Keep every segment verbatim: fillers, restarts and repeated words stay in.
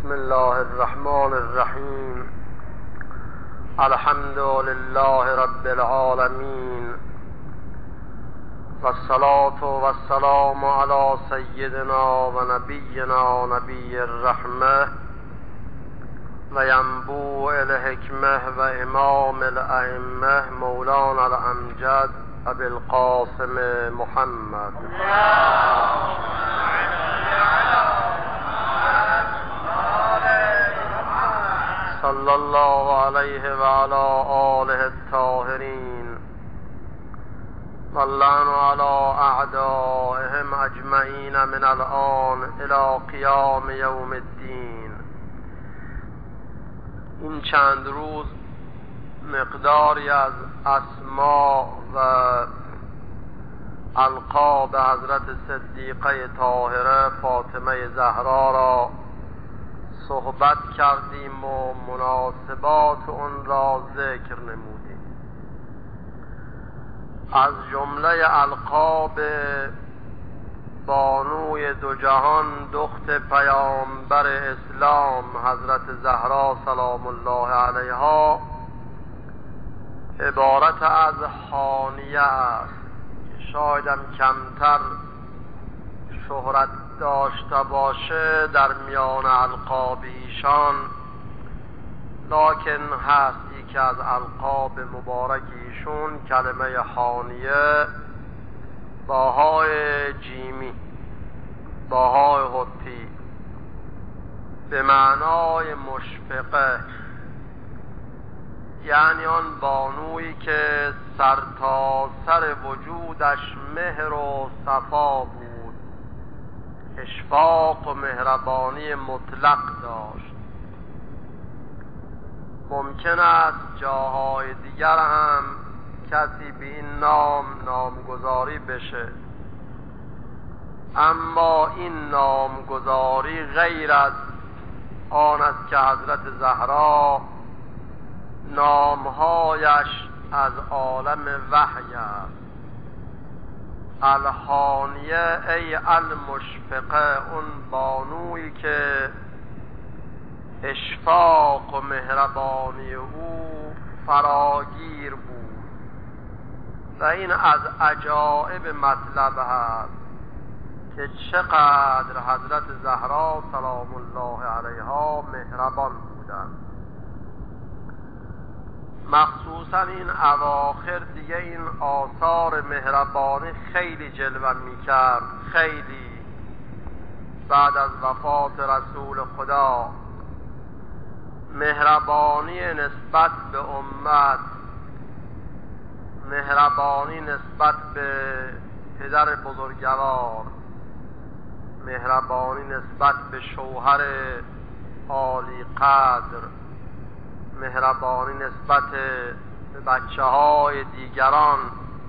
بسم الله الرحمن الرحیم. الحمد لله رب العالمین والصلاة والسلام علی سیدنا و نبینا نبی الرحمه و ینبوع الحکمه و امام الائمه مولانا الامجد ابی القاسم محمد صلی الله علیه و علی آله الطاهرین واللعن علی اعدائهم اجمعین من الآن الی قیام یوم الدین. این چند روز مقداری از اسما و القاب حضرت صدیقه طاهره فاطمه زهرا را صحبت کردیم و مناسبات اون را ذکر نمودیم. از جمله القاب بانوی دو جهان دخت پیامبر اسلام حضرت زهرا سلام الله علیها عبارت از هانیه است که شایدم کمتر شهرت داشته باشه در میان القاب ایشان، لکن هست یکی از القاب مبارک ایشون کلمه هانیه با های جیمی با های حطی به معنای مشفقه، یعنی آن بانویی که سر تا سر وجودش مهر و صفا بود، اشفاق و مهربانی مطلق داشت. ممکن است جاهای دیگر هم کسی به این نام نامگذاری بشه، اما این نامگذاری غیر از آن است که حضرت زهرا نامهایش از عالم وحی است. الهانیه ای المشفقه، اون بانویی که اشفاق و مهربانی او فراگیر بود و این از عجائب مطلب هست که چقدر حضرت زهرا سلام الله علیها مهربان بودند. مخصوصا این اواخر دیگه این آثار مهربانی خیلی جلوه میکرد، خیلی بعد از وفات رسول خدا مهربانی نسبت به امت، مهربانی نسبت به پدر بزرگوار، مهربانی نسبت به شوهر عالی قدر، مهربانی نسبت به بچه های دیگران،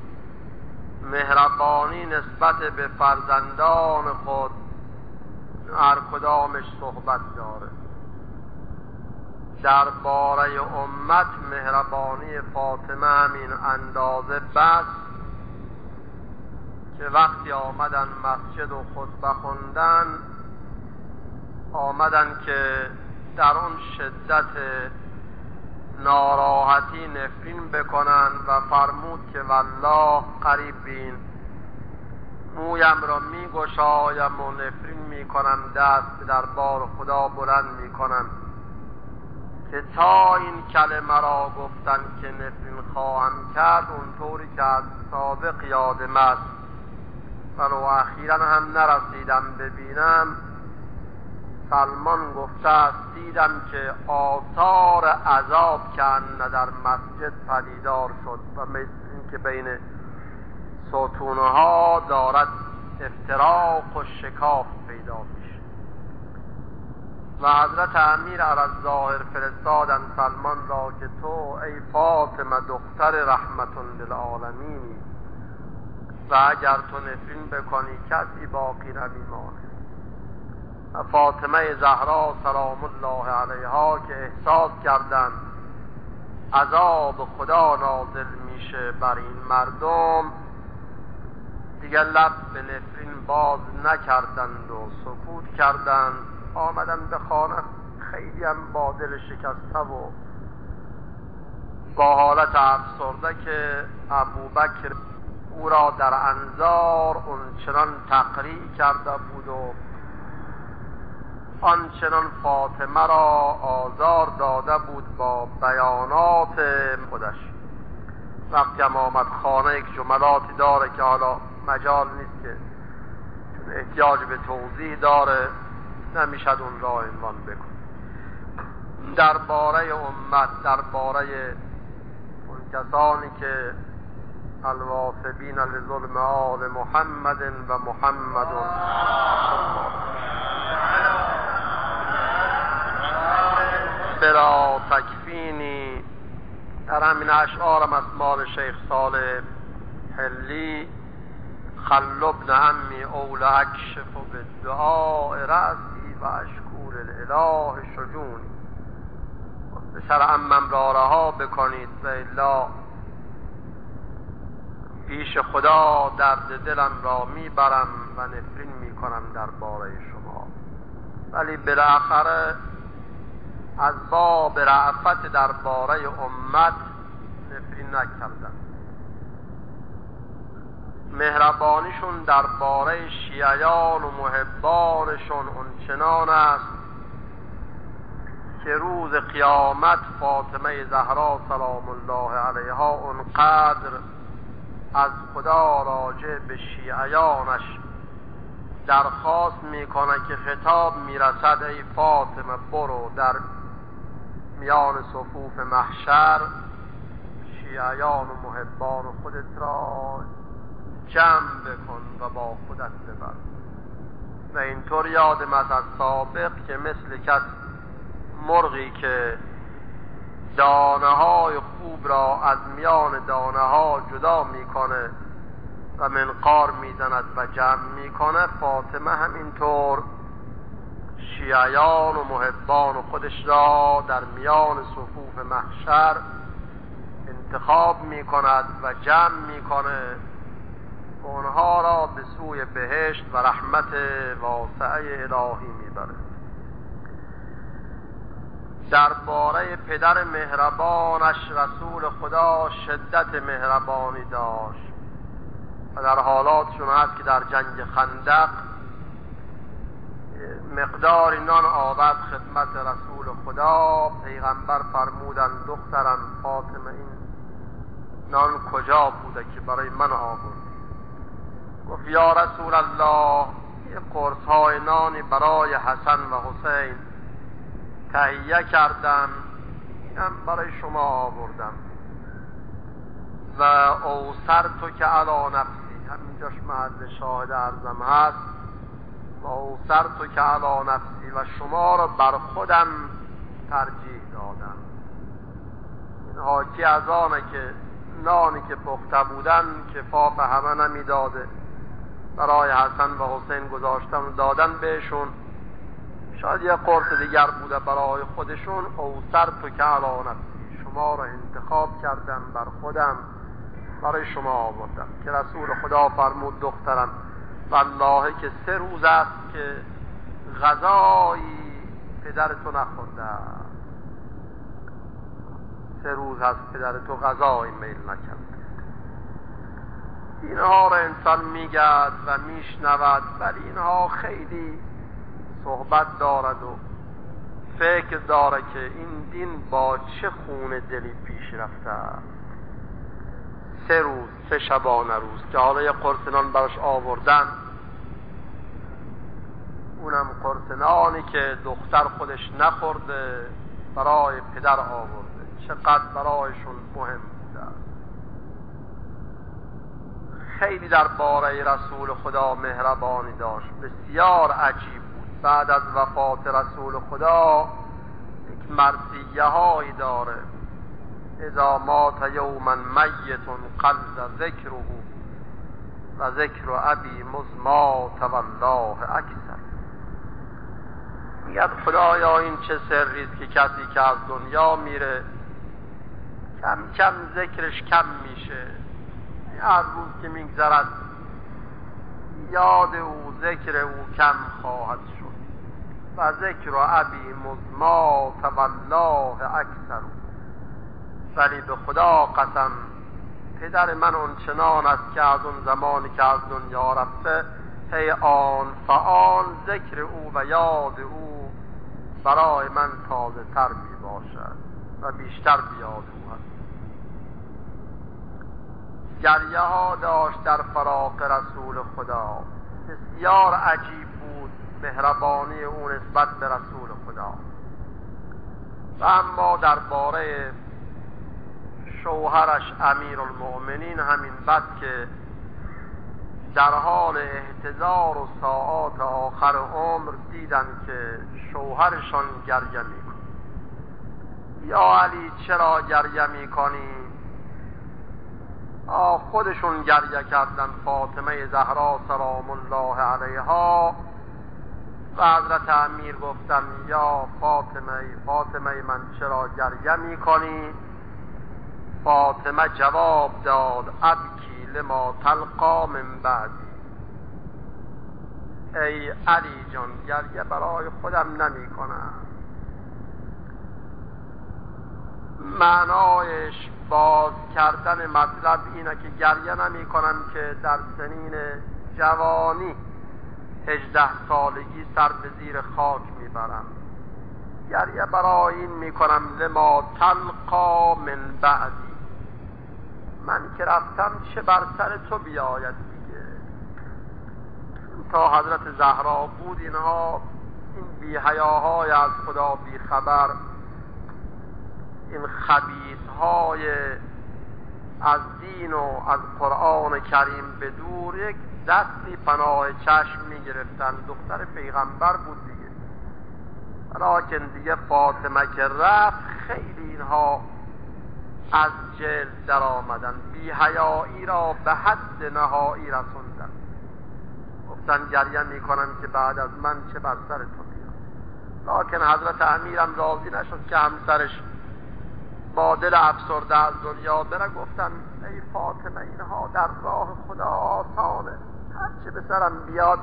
مهربانی نسبت به فرزندان خود، هر کدامش صحبت داره. در باره امت مهربانی فاطمه همین اندازه بس که وقتی آمدن مسجد و خطبه خوندن، آمدن که در اون شدت ناراحتی نفرین بکنن و فرمود که والله قریب بین، مویم را می گشایم و نفرین می کنم، دست به دربار خدا بلند می کنم که تا این کلمه را گفتن که نفرین خواهم کرد اونطوری که از سابق یادم است ولو اخیرا هم نرسیدم ببینم. سلمان گفته است دیدم که آثار عذاب که انه در مسجد پدیدار شد و مثل این که بین ستونه ها دارد افتراق و شکاف پیدا میشه. و حضرت امیر علی‌الظاهر فرستادن سلمان را که تو ای فاطمه دختر رحمت للعالمینی و اگر تو نفرین بکنی کسی باقی نمیمانه. فاطمه زهرا سلام الله علیها که احساس کردند عذاب خدا نازل میشه بر این مردم، دیگر لب به نفرین باز نکردند و سکوت کردند. آمدن به خانه خیلی هم با دل شکسته و با حالت افسرده که ابوبکر او را در انظار اونچنان تقریع کرده بود و آنچنان فاطمه را آزار داده بود با بیانات خودش. وقتی هم آمد خانه یک جملاتی داره که حالا مجال نیست که چون احتیاج به توضیح داره نمیشد اون را عنوان بکن. درباره امت، درباره اون کسانی که الواثبین لظلم آل محمد و محمد بلا تکفینی، در همین اشعارم از مال شیخ صالح حلی خل ابن عمی اول اکشف بالدعاء رأسی و اشکور الاله شجونی، به سر عمم را رها بکنید و الا پیش خدا درد دلم را میبرم و نفرین میکنم درباره شما. ولی بالاخره از باب رأفت درباره امت نفرین نکردم. مهربانیشون درباره شیعیان و محبانشون اونچنان است که روز قیامت فاطمه زهرا سلام الله علیها اونقدر از خدا راجع به شیعیانش درخواست میکنه که خطاب میرسد ای فاطمه برو در میان صفوف محشر شیعیان و محبان خودت را جمع بکن و با خودت ببر. و اینطور یادم از سابق که مثل کس مرغی که دانه های خوب را از میان دانه ها جدا میکنه و منقار میزند و جمع میکنه، فاطمه همینطور شیعیان و محبان و خودش را در میان صفوف محشر انتخاب میکند و جمع میکنه و اونها را به سوی بهشت و رحمت واسعه الهی میبره. درباره پدر مهربانش رسول خدا شدت مهربانی داشت و در حالاتشون هست که در جنگ خندق مقدار نان آورد خدمت رسول خدا. پیغمبر فرمودن دخترم فاطمه این نان کجا بوده که برای من آوردی؟ گفت یا رسول الله یه قرص های نانی برای حسن و حسین تهیه کردم، اینم برای شما آوردم. و اوسر تو که علا نفسی، همینجاش محل شاهد ارزم هست، و اوسر تو که علا نفسی و شما را بر خودم ترجیح دادم. این حاکی از آنه که نانی که پخته بودن کفاف همه نمیداده، برای حسن و حسین گذاشتن و دادن بهشون، شاید یه قرص دیگر بوده برای خودشون. اوسر تو که علا نفسی، شما را انتخاب کردم بر خودم، برای شما آوردم. که رسول خدا فرمود دخترم والله که سه روز است که غذایی پدر تو نخورده، سه روز است پدر تو غذایی میل نکرده. اینها را انسان میگد و میشنود، ولی اینها خیلی صحبت دارد و فکر داره که این دین با چه خون دلی پیش رفته. سه روز، سه شبانه روز که حالا یه قرص نان براش آوردن، اونم قرص نانی که دختر خودش نخورده برای پدر آورده. چقدر برایشون مهم بوده. خیلی درباره رسول خدا مهربانی داشت، بسیار عجیب بود. بعد از وفات رسول خدا یک مرثیه هایی داره: اذا مات یوما میت قل ذکره و ذکر ابی مزمات والله اکثر. میگه خدایا این چه سری است که کسی که از دنیا میره کم کم ذکرش کم میشه، هر روز که میگذرد یاد او ذکر او کم خواهد شد. و ذکر ابی مزما تولاه اکثر، ولی به خدا قسم پدر من اون چنان است که از اون زمانی که از دنیا رفته هی آن فآن ذکر او و یاد او برای من تازه تر می باشد و بیشتر بیاد او هست. گریه ها داشت در فراق رسول خدا. بسیار عجیب بود مهربانی او نسبت به رسول خدا. و اما درباره شوهرش امیرالمؤمنین همین بد که در حال احتضار و ساعات آخر عمر دیدن که شوهرشان گریه می‌کند. یا علی چرا گریه می‌کنی؟ آه خودشون گریه کردن، فاطمه زهرا سلام الله علیها و حضرت امیر گفتن یا فاطمه فاطمه من چرا گریه می‌کنی؟ فاطمه جواب داد ابکی لما تلقا من بعدی. ای علی جان گریه برای خودم نمی کنم. معنایش باز کردن مطلب اینه که گریه نمی کنم که در سنین جوانی هجده سالگی سر به زیر خاک می برم. گریه برای این می کنم لما تلقا من بعدی، من که رفتم چه بر سر تو بیاید دیگه. تا حضرت زهرا بود اینها این بی حیاهای از خدا بی خبر، این خبیثهای از دین و از قرآن کریم به دور یک دستی پناه چشم می گرفتن. دختر پیغمبر بود دیگه. لیکن دیگه فاطمه که رفت خیلی اینها از جلد در آمدن، بی حیایی را به حد نهایی رسوندن. گفتن گریه می کنن که بعد از من چه بر سر تو بیاد. لیکن حضرت امیرم راضی نشد که همسرش با دل افسرده از دنیا بره. گفتن ای فاطمه اینها در راه خدا آسانه، هر چه به سرم بیاد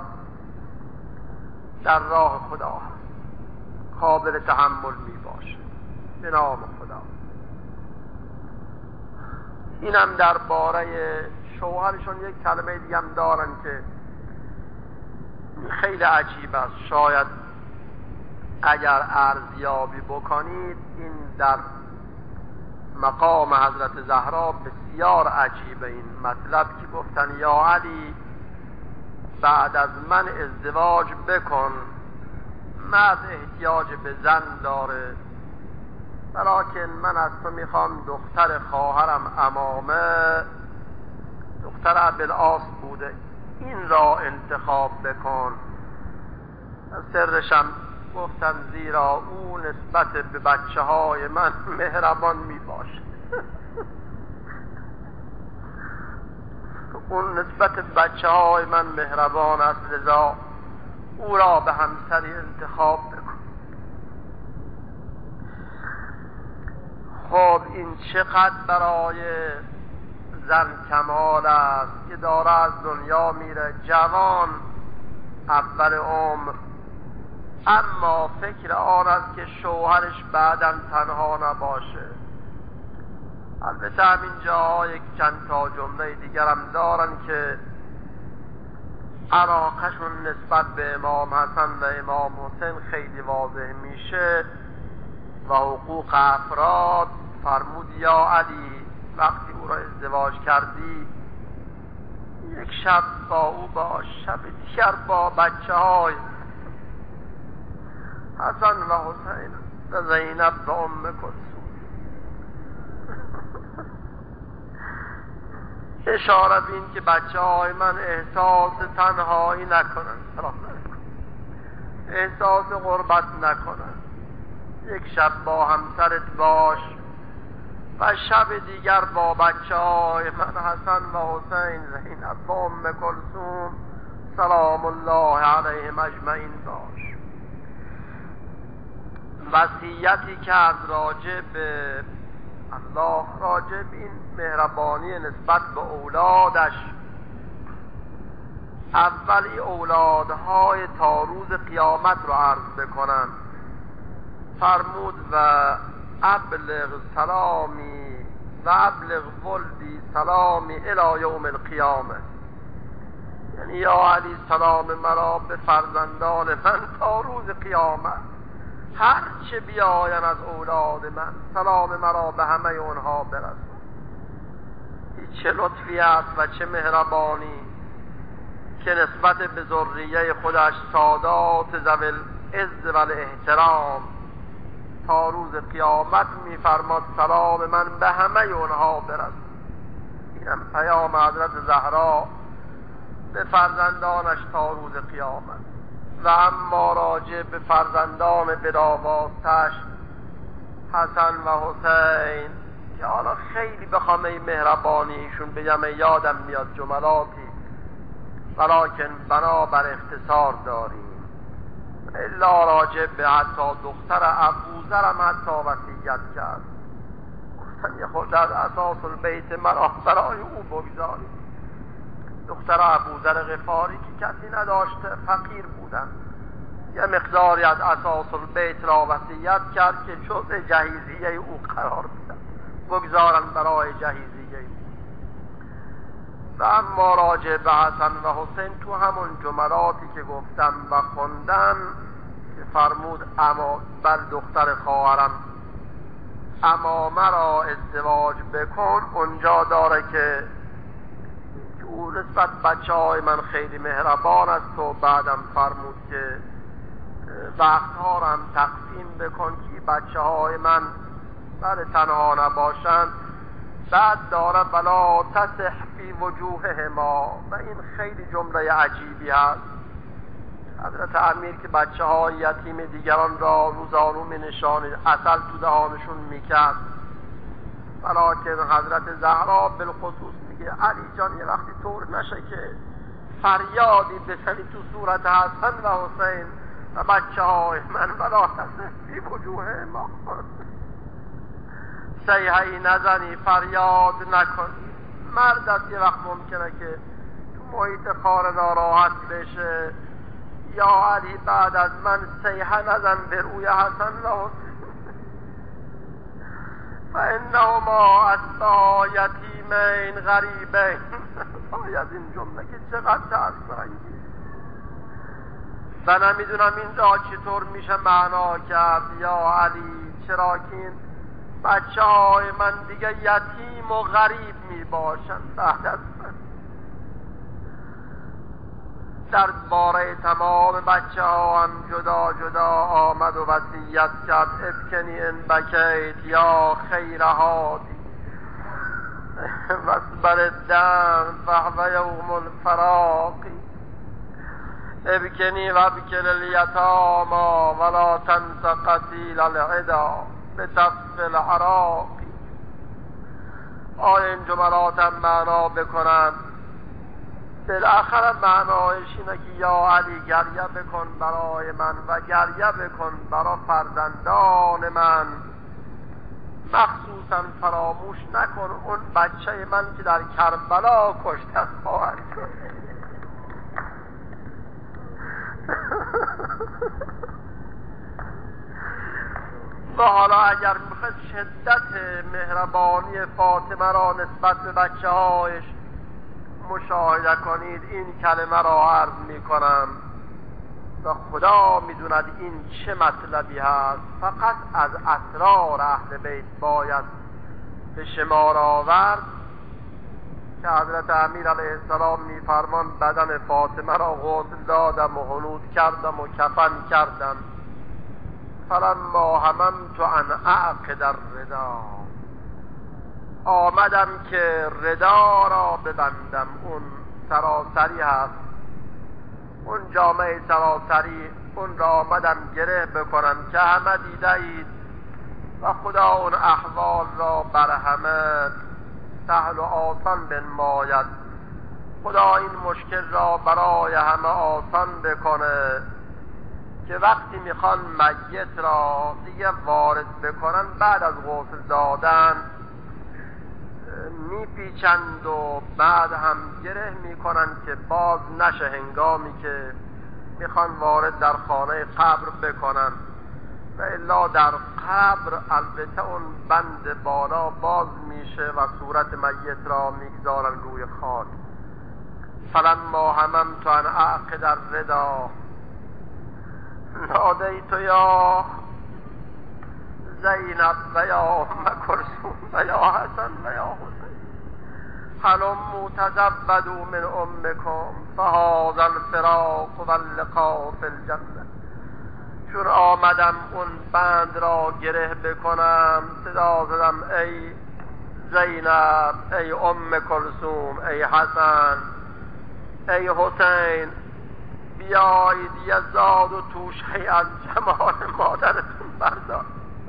در راه خدا هست، قابل تحمل می باشه به نام خدا. اینم درباره شوهرشون یک کلمه دیگه هم دارن که خیلی عجیب است. شاید اگر ارزیابی بکنید این در مقام حضرت زهرا بسیار عجیبه این مطلب که گفتن یا علی بعد از من ازدواج بکن، مرد احتیاج به زن داره، ولیکن من از تو میخوام دختر خواهرم امامه دختر ابوالعاص بوده این را انتخاب بکن. سرشم گفتن زیرا او نسبت به بچه های من مهربان می باشه. اون نسبت به بچه های من مهربان است، لذا او را به همسری انتخاب بکن. خب این چقدر برای زن کمال است که داره از دنیا میره جوان اول عمر، اما فکر آن است که شوهرش بعداً تنها نباشه. البته همین جاها یک چند تا جمله دیگر هم دارن که علاقهشون نسبت به امام حسن و امام حسین خیلی واضح میشه و حقوق افراد. فرمود یا علی وقتی او را ازدواج کردی یک شب با او باش، شب دیگر با بچه های حسن و حسین و زینب و ام کلثوم. اشاره بین که بچه های من احساس تنهایی نکنن، احساس غربت نکنن. یک شب با همسرت باش و شب دیگر با بچه های من حسن و حسین زینب و ام کلثوم سلام الله علیهم اجمعین باش. وصیتی کرد راجع به الله، راجع به این مهربانی نسبت به اولادش. اولی اولادهای تا روز قیامت رو عرض بکنم. فرمود و ابلغ سلامی و ابلغ ولدی سلامی الی یوم القیامه، یعنی یا علی سلام مرا به فرزندان من تا روز قیامت، هر چه بیاین از اولاد من سلام مرا به همه اونها برسون. چه لطفی است و چه مهربانی که نسبت به ذریه خودش سادات ذوی العز و الاحترام تا روز قیامت میفرماد سلام من به همه اونها برسون. اینم پیام حضرت زهرا به فرزندانش تا روز قیامت. و اما راجع به فرزندان بداواستش حسن و حسین که حالا خیلی بخوام این مهربانیشون بگم یادم میاد جملاتی، ولیکن بنابر اختصار داریم. الا راجع به حتی دختر ابوذرم حتی وصیت کرد، گفتن یه خورده از اساس البیت مرا برای او بگذارید. دختر ابوذر غفاری که کسی نداشته، فقیر بودن، یه مقداری از اساس البیت را وصیت کرد که جزء جهیزیه او قرار بدن، بگذارن برای جهیزیه او. و اما راجع به حسن و حسین تو همون جملاتی که گفتم و خوندم که فرمود اما بر دختر خواهرم اما مرا ازدواج بکن، اونجا داره که او نسبت بچه های من خیلی مهربان است و بعدم فرمود که وقتها را هم تقسیم بکن که بچه های من بر تنها نباشند. بعد داره بلا تصح فی وجوه ما، و این خیلی جمله عجیبی هست. حضرت امیر که بچه های یتیم دیگران را روزانو می نشانید، عسل تو دهانشون میکرد، ولیکن حضرت زهرا بالخصوص میگه علی جان یه وقتی طور نشه که فریادی بزنی تو صورت حسن و حسین و بچه های من بلا تصح فی وجوه ما، سیحه‌ای نزنی، فریاد نکنی. مرد است یه وقت ممکنه که تو محیط خانه ناراحت بشه، یا علی بعد از من سیحه نزن به روی حسن و حسین فانهما اصبحا یتیمین غریبین. از این جمله که چقدر تأثیرانگیز و نمیدونم اینجا چطور میشه معنا کرد. یا علی چرا که این بچه های من دیگه یتیم و غریب می باشن بعد از من. در باره تمام بچه ها هم جدا جدا آمد و وصیت کرد ابکنی ان بکیت یا خیر هادی واصبر الدم فهو یوم الفراقی ابکنی و ابکل الیتاما ولا تنس قتیل العدا بتف العراقی. آیا این جملات هم معنا بکنن؟ بالاخره معنایش اینه که یا علی گریه بکن برای من و گریه بکن برای فرزندان من، مخصوصا فراموش نکن اون بچه من که در کربلا کشته خواهد شد. و حالا اگر میخواید شدت مهربانی فاطمه را نسبت به بچه هایش مشاهده کنید، این کلمه را عرض میکنم و خدا میدوند این چه مطلبی هست. فقط از اسرار اهل بیت باید به شمار آورد که حضرت امیر علیه السلام میفرمان بدن فاطمه را غسل دادم و حنود کردم و کفن کردم. فلما هممت ان اعقد الردا، آمدم که ردا را ببندم. اون سراسری هست، اون جامعه سراسری، اون را آمدم گره بکنم که همه دیده اید و خدا اون احوال را بر همه سهل و آسان بنماید. خدا این مشکل را برای همه آسان بکنه که وقتی میخوان میت را دیگه وارد بکنن بعد از غسل دادن میپیچند و بعد هم گره میکنند که باز نشه هنگامی که میخوان وارد در خانه قبر بکنن، و الا در قبر البته اون بند بالا باز میشه و صورت میت را میگذارن روی خاک. فلما هممت ان اعقد الردا نادیت یا زینب و یا ام کلثوم و یا حسن و یا حسین هلموا تزودوا من امکم فهذا الفراق و اللقاء فی الجنه. چون آمدم اون بند را گره بکنم صدا زدم ای زینب، ای ام کلثوم، ای حسن، ای حسین، بیایید یه زاد و توشه از جمال مادرتون بردار.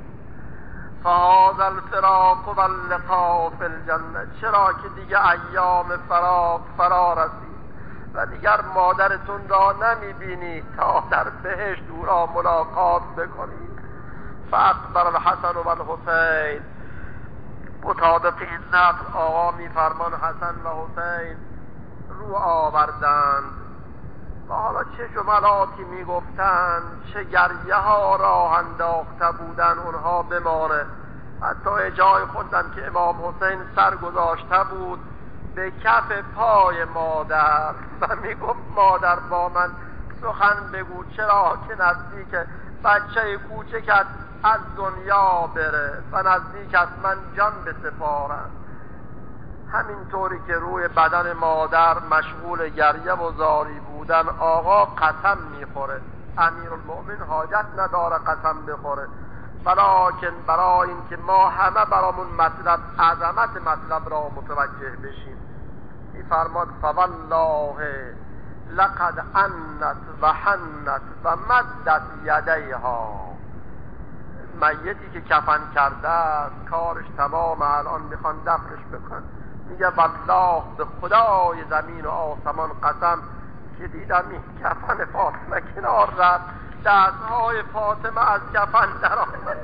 فهذا الفراق و اللقاء فی الجنه. چرا که دیگه ایام فراق فرا رسید و دیگر مادرتون را نمی بینید تا در بهشت او را ملاقات بکنید. فاقبل الحسن و الحسین. مطابق این نقل آقا می فرمان حسن و حسین رو آوردند و حالا چه جملاتی می گفتند، چه گریه ها راه انداخته بودن اونها بمانه. حتی جای خوندم که امام حسین سر گذاشته بود به کف پای مادر و می گفت مادر با من سخن بگو، چرا که نزدیک بچه کوچکت از دنیا بره و نزدیک از من جان بسپارم. همینطوری که روی بدن مادر مشغول گریه و زاری بودن آقا قسم میخوره. امیرالمؤمنین حاجت نداره قسم بخوره، بلکن برای این که ما همه برامون مطلب عظمت مطلب را متوجه بشیم میفرماد فوالله لقد انت و حنت و مدت یدیها. میتی که کفن کرده است کارش تمام، الان میخوان دفنش بکن، میگه والله به خدای زمین و آسمان قسم که دیدم این کفن فاطمه کنار رفت، دستهای فاطمه از کفن در آمد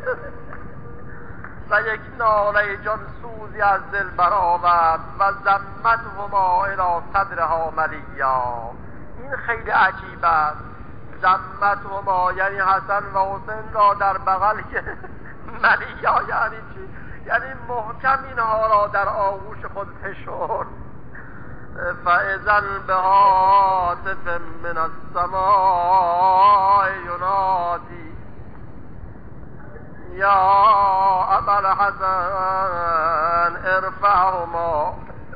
و یک ناله جان سوزی از دل برآورد و زمت هما الی صدرها ملیا. این خیلی عجیب است. زمت هما یعنی حسن و حسین را در بغل که ملیا یعنی چی؟ یعنی محکم اینها را در آغوش خود فشرد. فاذا بهاتف من السماء ینادی یا ابا الحسن ارفعهما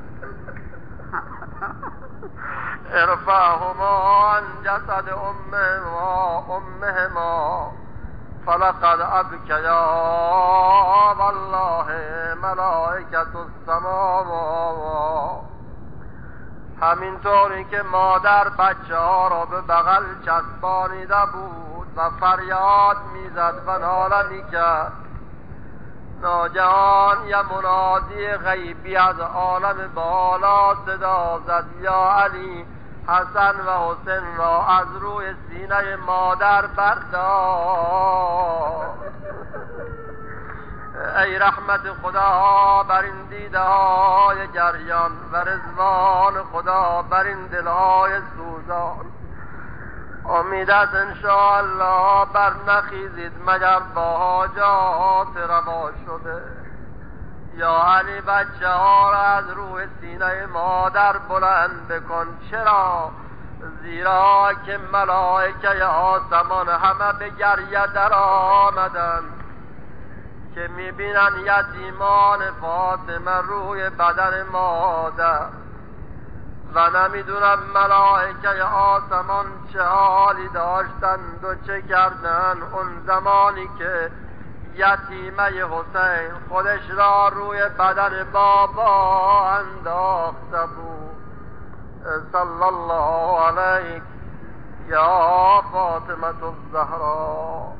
ارفعهما عن جسد امهما امهما فلقد ابکیا والله ملائکة السماوات. همینطوری که مادر بچه ها را به بغل چسبانیده بود و فریاد میزد و ناله میکرد، ناگهان یه منادی غیبی از عالم بالا صدا زد یا علی حسن و حسین را از روی سینه مادر بردار. ای رحمت خدا بر این دیده های گریان و رضوان خدا بر این دل های سوزان. امید است انشاءالله بر نخیزید مگر با حاجات روا شده. یا علی بچه ها را از روی سینه مادر بلند بکن. چرا؟ زیرا که ملائکه آسمان همه به گریه در آمدن که میبینن یتیمان فاطمه روی بدن مادر و نمیدونن ملائکه آسمان چه حالی داشتند و چه کردن اون زمانی که یتیمه حسین خودش را روی بدن بابا انداخته بود. صلی الله علیک یا فاطمه الزهرا.